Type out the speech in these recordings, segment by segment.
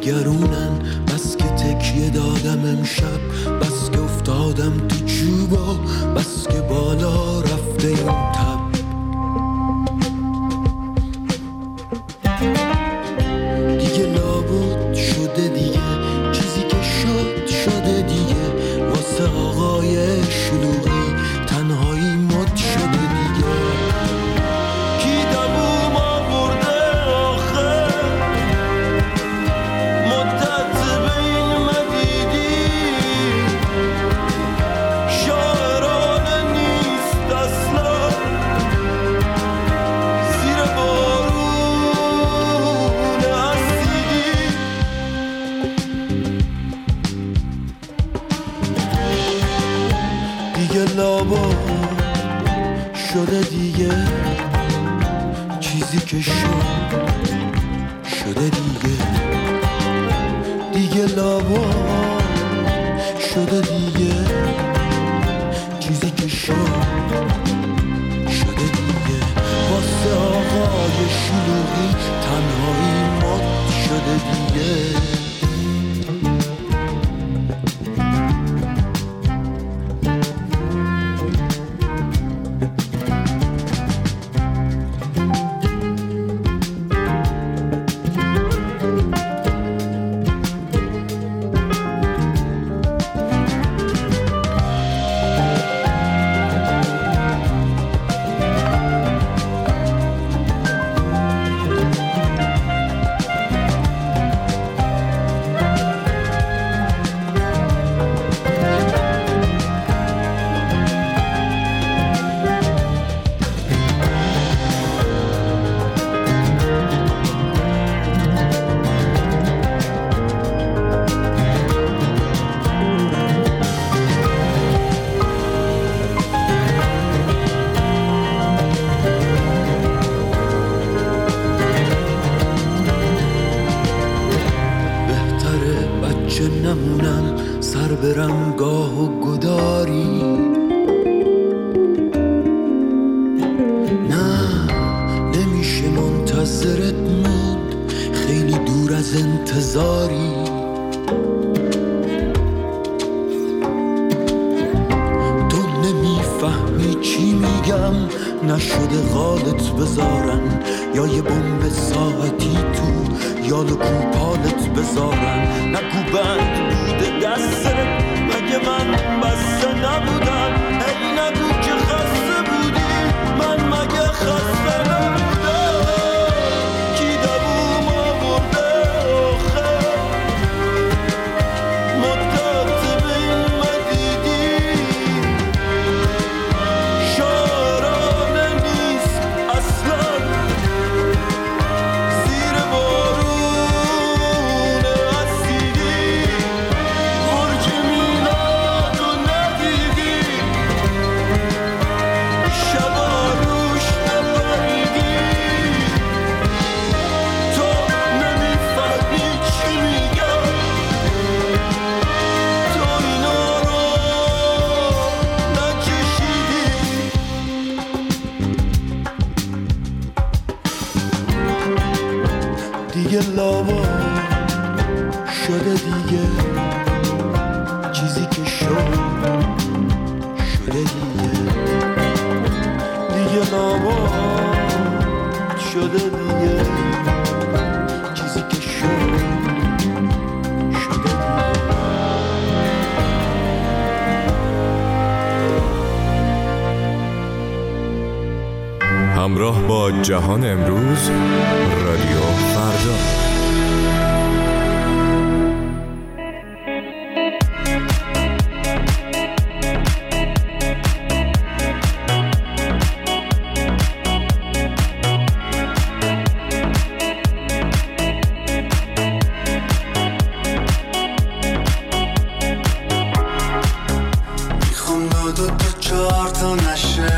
نگرونن، بس که تکیه دادم امشب، بس که افتادم تو چوبا، بس که بالا رفته این تب. دیگه لابد شده دیگه، چیزی که شد شده دیگه، واسه آقای شلوغی تنهایی مد شده دیگه. کی دووم آورده آخه مدت بین مدیدی، شاعرانه نیست اصلا زیر بارون اسیدی. دیگه لابا شده دیگه، چیزی که شد شده دیگه. دیگه لابا شده دیگه، چیزی که شد شده دیگه. واسه آقای شلوغی تنهایی مد شده دیگه. برم گاه و گداری، نه نمیشه منتظرت موند، خیلی دور از انتظاری. تو نمیفهمی چی میگم، نشده غالت بذارن، یا یه بمب ساعتی تو یال و کوپالت بذارن. نگو بند بوده دستت، مگه من بسته نبودم؟ ای نگو که خسته بودی، من مگه خسته نبودم؟ کی دووم آورده آخه مدت بین مدیدی، شاعرانه نیست اصلا زیر بارون اسیدی. برج میلادو ندیدی، شبا روش نپریدی، تو نمیفهمی چی میگم، تو اینا رو نکشیدی. دیگه لابا شده دیگه، چیزی که شد شده دیگه. دیگه لابا شده دیگه، چیزی که شد شده دیگه. همراه با جهان امروز، رادیو فردا. میخوام دو تا چهار تا نشه،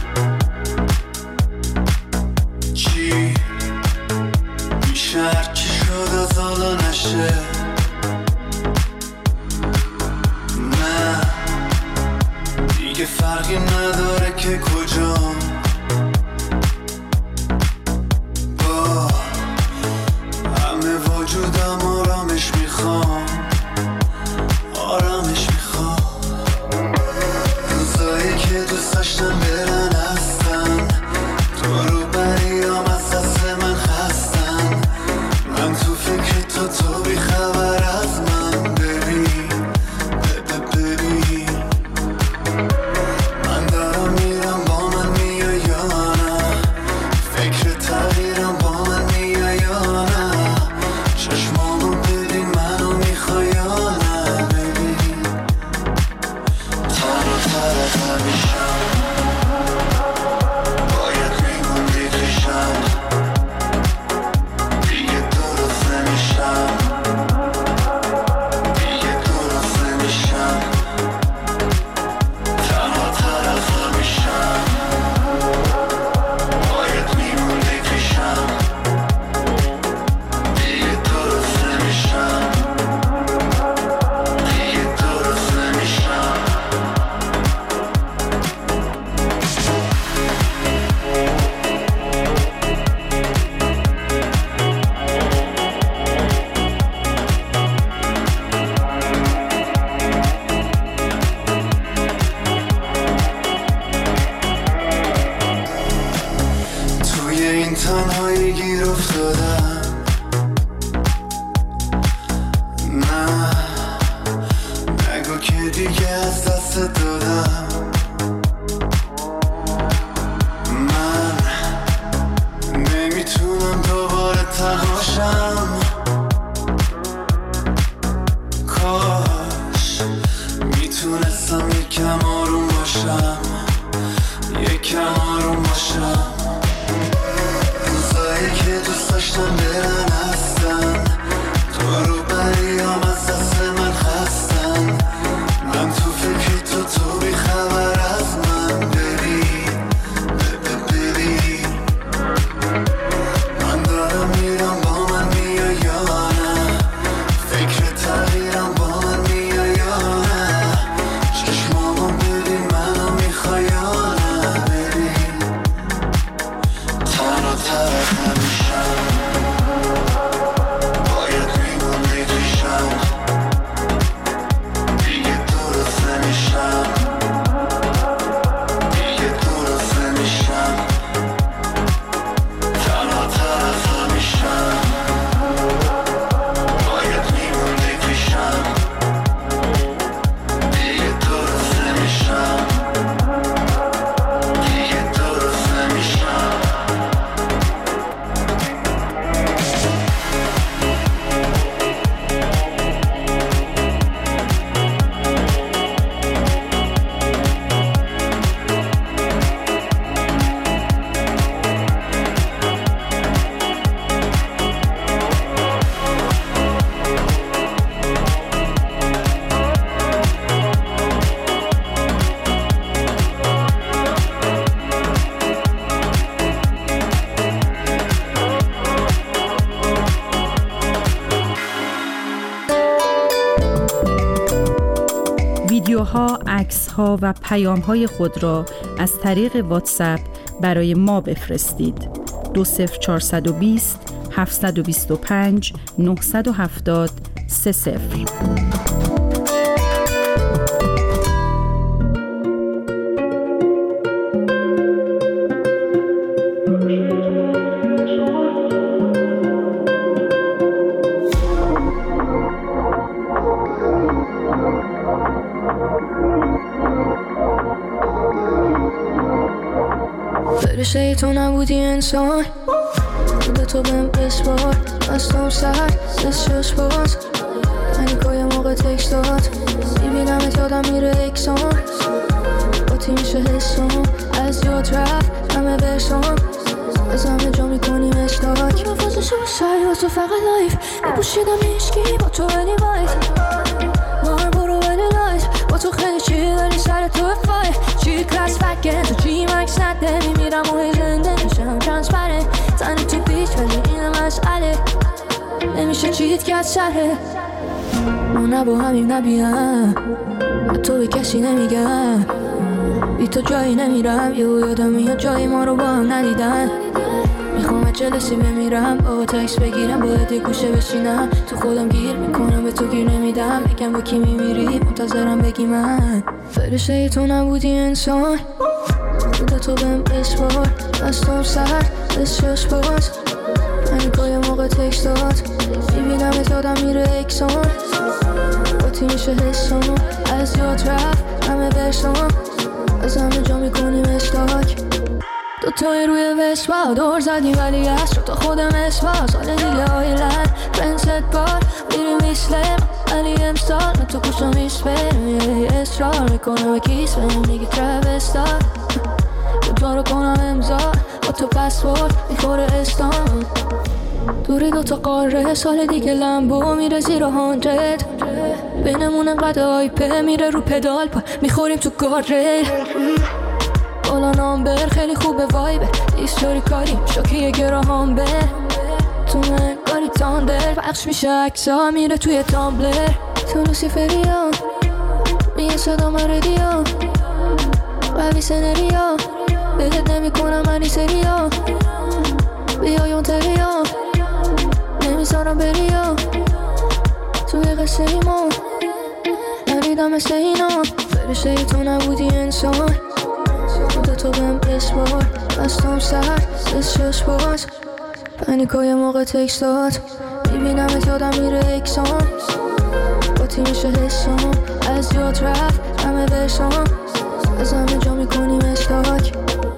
چی میشه هرچی شد از حالا نشه. نه دیگه فرقی نداره که کجام، با همه وجود شدم آرامش میخوام، آرامش میخوام. روزایی که دوست داشتم برن هستن، تو رو بریام از دست من خستن. من تو فکر تو بی خبر از من. ببین من دارم میرم با من میای یا نه، فکر تغییرم با من میای یا نه. چشمامو ببین منو میخوای یا نه. ببین تنها تر از همیشم، باید میموندی پیشم، دیگه درست نمیشم، دیگه درست نمیشم. تنها تر از همیشم، باید میموندی پیشم، دیگه درست نمیشم، دیگه درست نمیشم. توی این تنهایی گیر افتادم، نه نگو که دیگه از دست دادم. من نمیتونم دوباره تنهاشم، کاش میتونستم یکم آروم باشم، یکم آروم باشم. روزایی که دوست داشتم برن هستن، تو رو بریام از دست من خستن. من تو فکر تو بی خبر از من. ببین من دارم میرم با من میای یا نه، فکر تغییرم با من میای یا نه. چشمامو ببین منو میخوای یا نه. ببین تنها تر از همیشم، باید میموندی پیشم، دیگه درست نمیشم، دیگه درست نمیشم. تنها تر از همیشم، باید میموندی پیشم، دیگه درست نمیشم، دیگه درست نمیشم. ویدیوها، عکس‌ها و پیام‌های خود را از طریق واتساپ برای ما بفرستید. 20420 725 970 30. فرشته تو نبودی انسان، به تو بهم بسپار. دستم سر دستش باز، پنیکای موقع تکست داد. میبینم یادم میره اکسان، باتی میشه حسام. از یاد رفت همه برسام، از همه جا میکنیم اشتاک. نفازشو سعی و تو فقط لایف، نپوشیدم هیچکی با تو ولی وایت. مار برو ولی لایت، با تو خیلی چی ولی سر تو فای. چی کلاس فکر تو چی مکس نده، میمیرم و هی زنده میشم ترانسپرنت. تنی تو بیچ ولی این مسئله، نمیشه چیت کرد سره. ما نبا همیم نبیم، تو به کسی نمیگم. بی تو جایی نمیرم، یادم میاد جایی ما رو با هم ندیدن. میخوام جلسی بمیرم با تکس بگیرم باید یه گوشه بشینم تو خودم گیر میکنم به تو گیر نمیدم بگم با کی میمیری منتظرم بگی من فرشته تو نبودی انسان بوده تو بهم بسپار دستم سر دستش باز پنیکای موقع تکس داد میبینم یادم میره اکسان با تی میشه حسام از یاد رفت همه برسام از همه جا میکنیم استاک دوتای روی وسپا دور زدیم ولی از تا خودم اسپا سال دیگه آیلن پرنست بار میریم اسلم ولی امسال من تو کشم ایسپرم اصرار میکنم و کیس بریم دیگه تروستار تو رو کنم امضا با تو پسپورت میخوره استان دوری دوتا قاره سال دیگه لمبو میره زیر 100 بینمون انقدر آیپه میره رو پدال پا میخوریم تو گارد بالا نامبر خیلی خوبه وایبه دیستوری کاری شاکی گراهام بر تو من کاری تاندر بخش میشه اکسا میره توی تامبلر تو لوسیفریا میگه صدا من ردیا قوی سنریا بهت نمی کنم منی سریا بیایون تریا نمیذارم بریا توی قصه ایمان نریدم مثل اینا فرشته تو نبودی انسان بوده تو بهم بسپار دستم سر دستش باز پنیکای موقع تکس داد میبینم یادم میره اکسان با تی میشه حسام از یاد رفت همه برسام از همه جا میکنیم استاک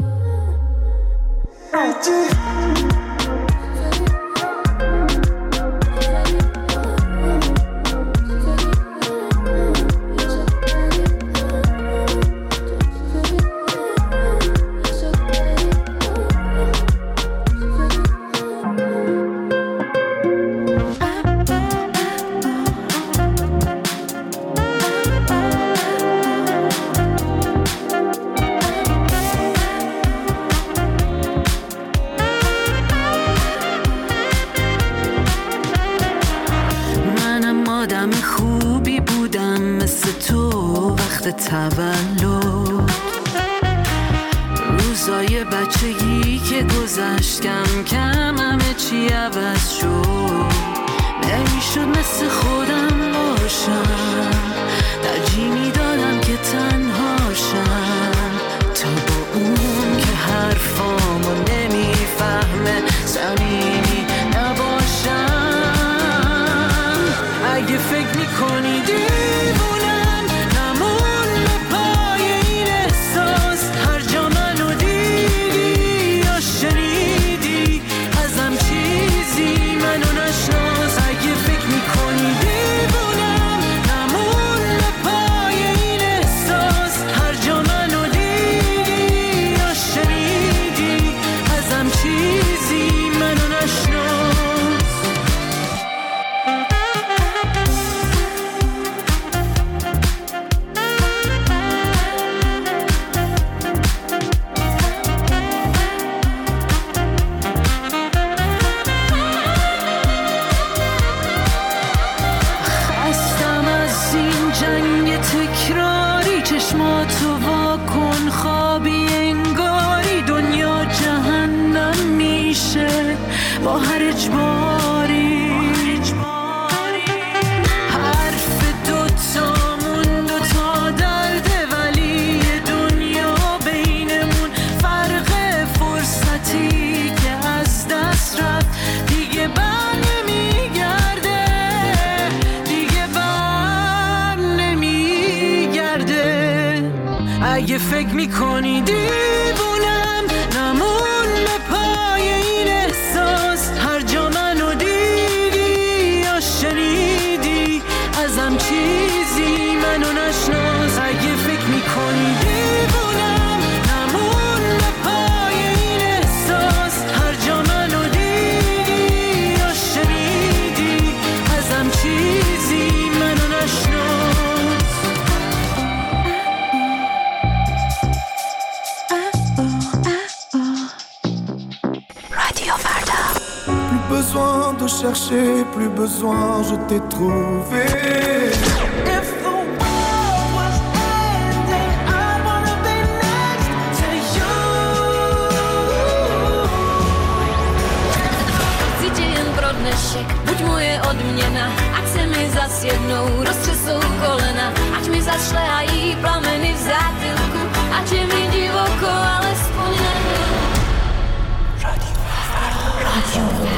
تولد روزای بچگی که گذشت کم کم همه چی عوض شد نمیشد مثل خودم باشم ترجیح میدادم که تنهاشم تا با اون که حرفامو نمیفهمه صمیمی نباشم اگه فکر میکنی دیوونم نمون به پای این احساس هر جا منو دیدی یا شنیدی ازم چیزی منو نشناس اگه فکر میکنی دیوونم نمون به پای این احساس هر جا منو دیدی یا شنیدی ازم چیزی منو نشناس خستم از این جنگ تکراری چشماتو واکن خوابی انگاری دنیا جهنم میشه با هر اجباری حرف دوتامون دوتا درده ولی دنیا بینمون فرق فرصتی که از دست رفت دیگه بر نمیگرده دیگه بر نمیگرده اگه فکر میکنی دیوونم نمون به پای این احساس هر جا منو دیدی یا شنیدی ازم چیزی منو نشناس اگه فکر میکنی دیوونم نمون به پای این احساس هر جا منو دیدی یا شنیدی ازم چیزی منو نشناس رادیو فردا Plus besoin de chercher, plus besoin, je t'ai trouvé. If the world was ending, I wanna be next to you. moje odměna. Ať se mi zas jednou roztřesou kolena, ať mi zašlehají plameny v zátylku, ať je mi divoko, alespoň nebyl. Radio.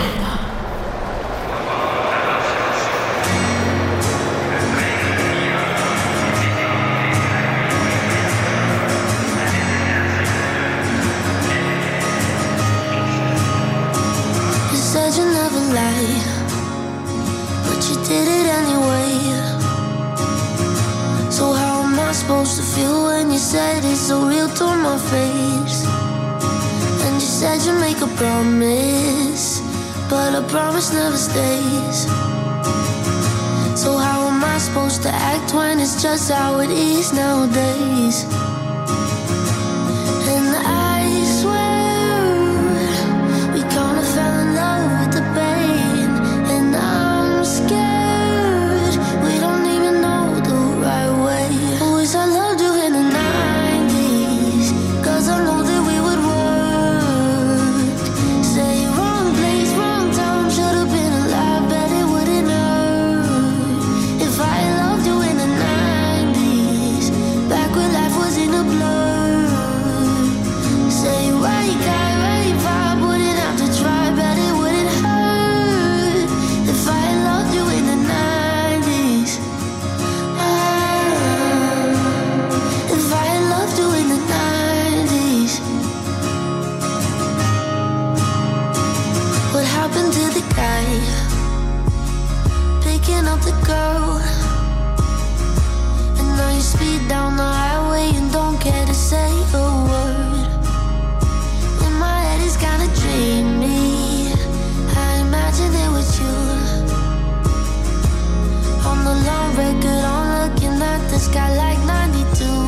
But you did it anyway. So how am I supposed to feel when you said it's so real to my face? And you said you'd make a promise, but a promise never stays. So how am I supposed to act when it's just how it is nowadays? And I swear we kinda fell in love with the pain, and I'm scared we don't even know the right way. Always I loved you in the 90s, 'cause I know that we would work. Say wrong place, wrong time, should've been alive, bet it wouldn't hurt. If I loved you in the 90s, back when life was in a blur. Say right guy, right vibe, wouldn't have to try, bet it wouldn't hurt. If I loved you in the 90s, if I loved you in the 90s. What happened to the guy picking up the girl? And now you speed down the highway and don't care to say a word. In my head it's kinda dreamy, I imagine it was you. On the long record, I'm looking at the sky like 92.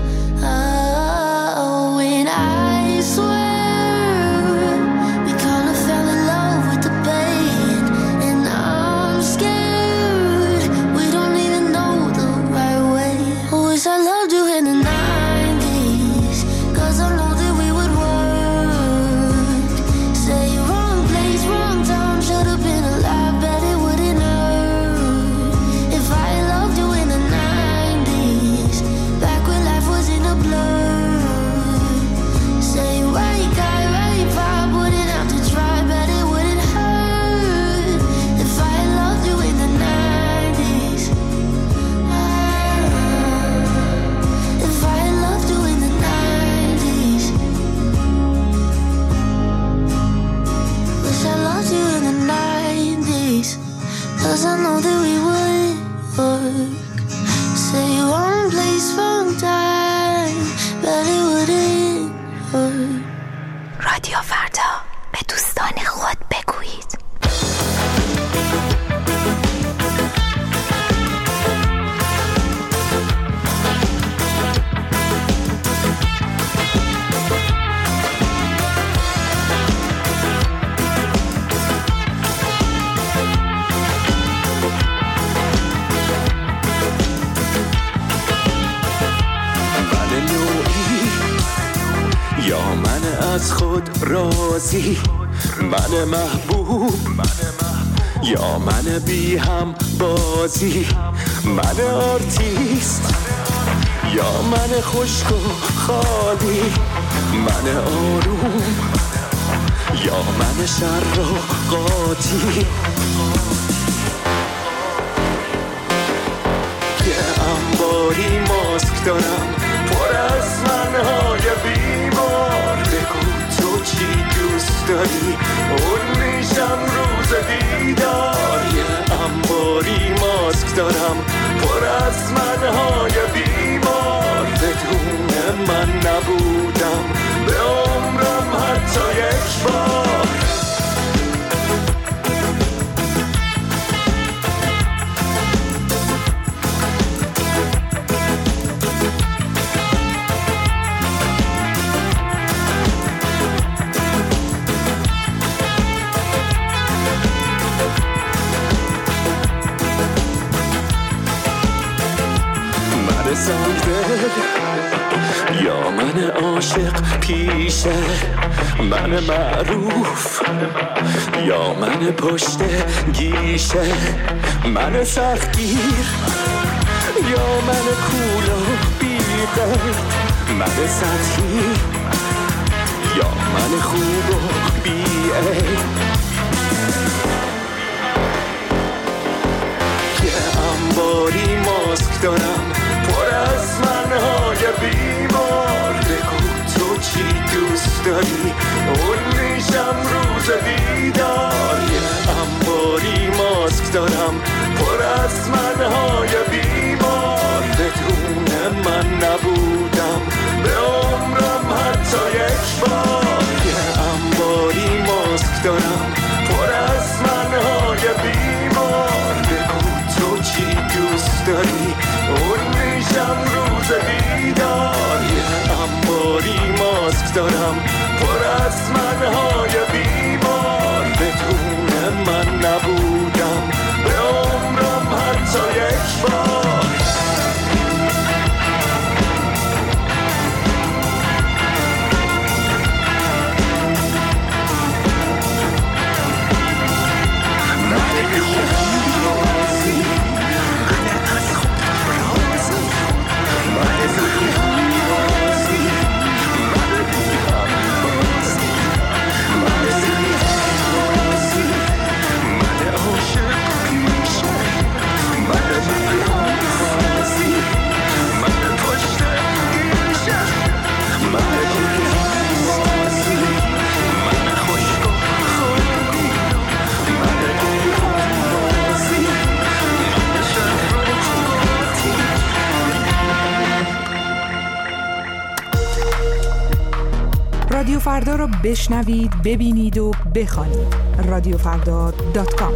Oh, and I swear we kinda fell in love with the pain, and I'm scared we don't even know the right way. Always I loved you in the 90s, 'cause I know that we would work. Say wrong place, wrong time, should've been alive, bet it wouldn't hurt. If I loved you in the 90s, back when life was in a blur. Say right guy, right vibe, wouldn't have to try, bet it wouldn't hurt. If I loved you in the 90s, if I loved you in the 90s. Wish I loved you in the 90s, 'cause I know that we would work. Say wrong place, wrong time, but it wouldn't hurt. رادیو فردا، به دوستان خود بگویید. من نوعی یا من از خود راضی، من محبوب یا من بی هم بازی، من آرتیست یا من خشک و خالی، من آروم یا من شر و قاطی. یه انباری ماسک دارم پر از منهای بیمار، بگو تو چی دوست داری اون میشم روز دیدار. یه انباری ماسک دارم پر از منهای بیمار، بدون من نبودم به عمرم حتی یک بار. عاشق پیشه، من معروف یا من پشت گیشه، من سختگیر یا من کول و بیقه، من سطحی یا من خوب و بیعه. یه انباری ماسک دارم پر از منهای بیمار، بگو تو چی دوست داری اون میشم روز دیدار. یه انباری ماسک دارم پر از منهای بیمار، بدون من نبودم به عمرم حتی یک بار. یه انباری ماسک دارم پر از منهای بیمار، بگو تو چی دوست داری اون میشم روز دیدار. یه انباری ماسک دارم پر از منهای بیمار، بدون من نبودم به عمرم حتی یک بار. رادیو فردا رو بشنوید، ببینید و بخوانید. رادیوفردا.com.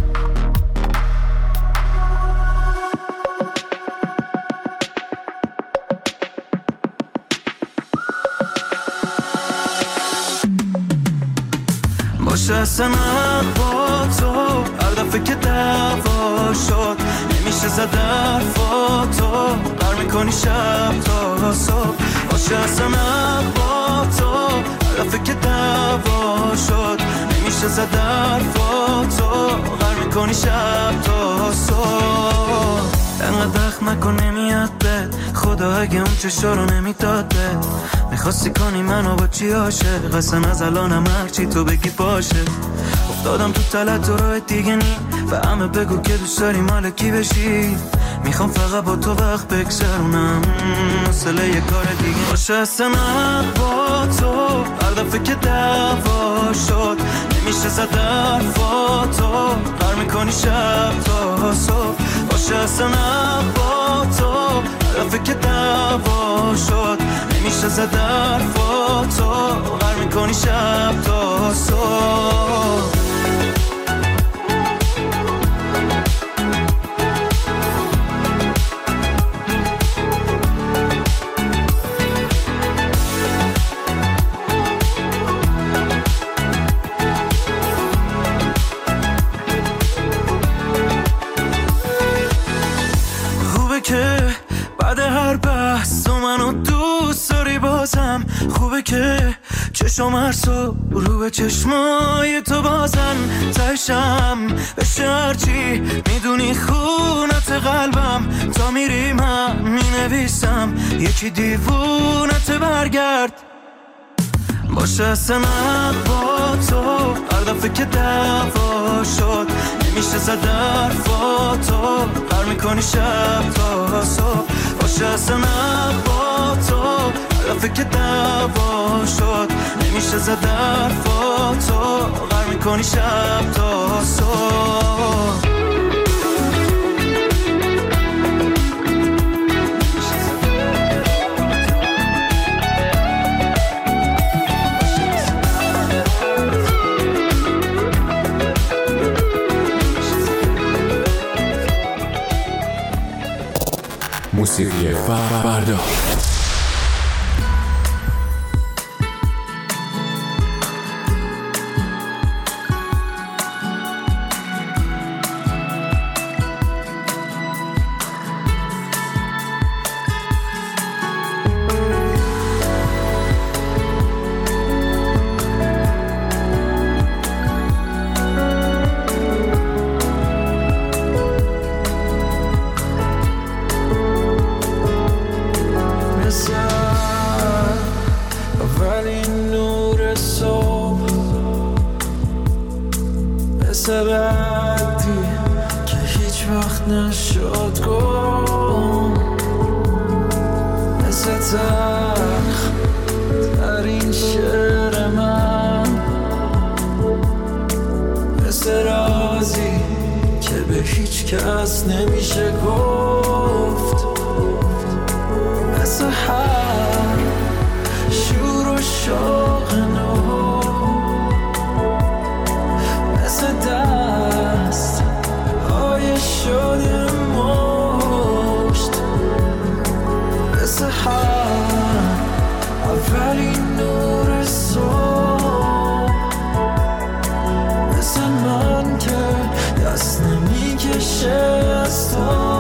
باشه اصلا با تو هر دفعه که دعوا شد نمیشه زد حرفاتو، بر میکنی شب تا صبح. باشه اصلا با تو هر دفعه که دعوا شد نمیشه زد حرفاتو، بر میکنی شب تا صبح. انقدر دخم نکن نمیاد بد، خدا اگه اون چشا رو نمیداد بد. میخواستی کنی منو با چی عاشق، اصلا از الانم هرچی تو بگی باشه. افتادم تو تلت و راه دیگه نی، و همه بگو که دوست داری مال کی بشی. میخوام فقط با تو وقت بگذرونم، مسئله یه کار دیگه باشه. اصلا با تو هر دفعه که دعوا شد نمیشه زد حرفاتو، بر میکنی شب تا صبح. باشه اصلا با تو هر دفعه که دعوا شد نمیشه زد حرفاتو، بر میکنی شب تا صبح. که بعد هر بحث تو منو دوست داری بازم، خوبه که چشم هر صبح رو به چشمای تو بازن. تشم بشه هرچی میدونی خونت قلبم، تا میری من مینویسم یکی دیوونت برگرد. باشه اصلا با تو هر دفعه که دعوا شد نمیشه زد حرفاتو، بر میکنی شب تا صبح. باشه اصلا با تو هر دفعه که دعوا شد نمیشه زد حرفاتو، بر میکنی شب تا صبح. موسیقی فردا. مثل ردی که هیچ وقت نشد گم، مثل تلخ در این شعر من، مثل رازی که به هیچ کس نمیشه گفت، مثل هر شور و شوق نو، مثل دست های شده مشت، مثل هر اولین نور صبح، مثل من که دست نمیکشه از تو.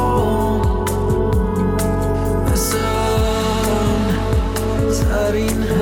این